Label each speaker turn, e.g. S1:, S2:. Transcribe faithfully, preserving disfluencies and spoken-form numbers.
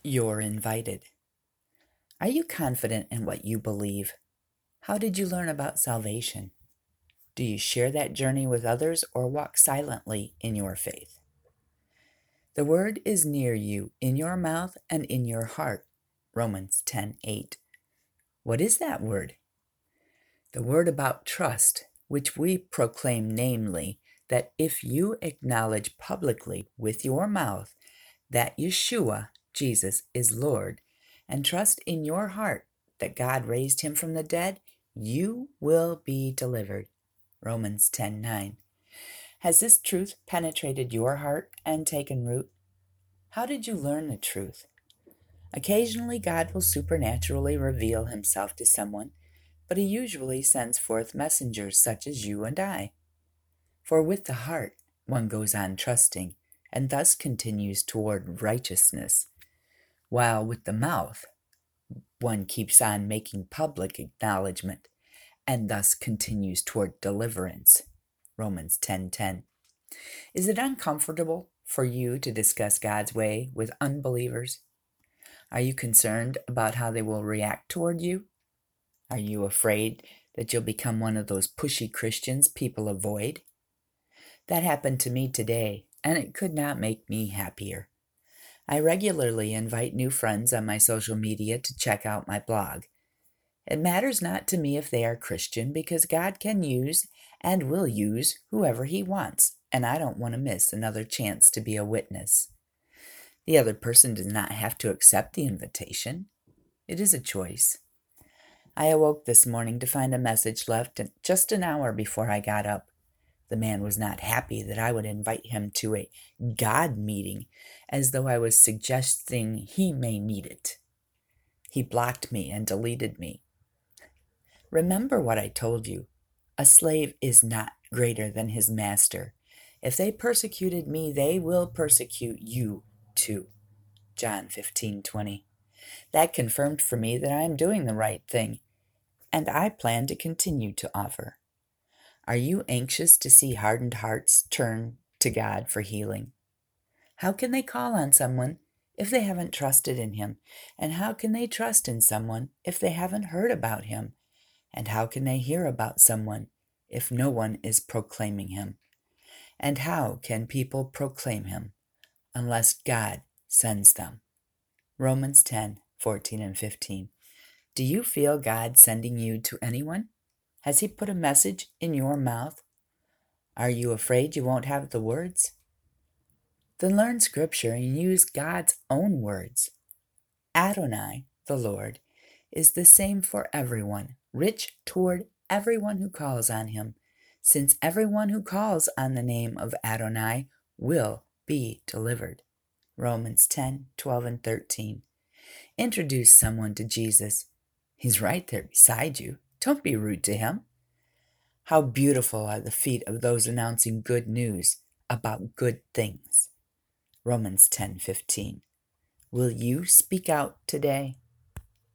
S1: You're invited. Are you confident in what you believe? How did you learn about salvation? Do you share that journey with others or walk silently in your faith? The word is near you, in your mouth and in your heart. Romans ten eight. What is that word? The word about trust, which we proclaim, namely, that if you acknowledge publicly with your mouth that Yeshua, Jesus, is Lord, and trust in your heart that God raised him from the dead, you will be delivered. Romans ten nine. Has this truth penetrated your heart and taken root? How did you learn the truth? Occasionally, God will supernaturally reveal himself to someone, but he usually sends forth messengers such as you and I. For with the heart one goes on trusting, and thus continues toward righteousness, while with the mouth one keeps on making public acknowledgement, and thus continues toward deliverance. Romans ten ten. Is it uncomfortable for you to discuss God's way with unbelievers? Are you concerned about how they will react toward you? Are you afraid that you'll become one of those pushy Christians people avoid? That happened to me today, and it could not make me happier. I regularly invite new friends on my social media to check out my blog. It matters not to me if they are Christian, because God can use and will use whoever he wants, and I don't want to miss another chance to be a witness. The other person does not have to accept the invitation. It is a choice. I awoke this morning to find a message left just an hour before I got up. The man was not happy that I would invite him to a God meeting, as though I was suggesting he may need it. He blocked me and deleted me. Remember what I told you. A slave is not greater than his master. If they persecuted me, they will persecute you too. John fifteen twenty. That confirmed for me that I am doing the right thing, and I plan to continue to offer. Are you anxious to see hardened hearts turn to God for healing? How can they call on someone if they haven't trusted in him? And how can they trust in someone if they haven't heard about him? And how can they hear about someone if no one is proclaiming him? And how can people proclaim him unless God sends them? Romans ten fourteen and fifteen. Do you feel God sending you to anyone? Has he put a message in your mouth? Are you afraid you won't have the words? Then learn Scripture and use God's own words. Adonai, the Lord, is the same for everyone, rich toward everyone who calls on him, since everyone who calls on the name of Adonai will be delivered. Romans ten twelve and thirteen. Introduce someone to Jesus. He's right there beside you. Don't be rude to him. How beautiful are the feet of those announcing good news about good things. Romans ten fifteen. Will you speak out today?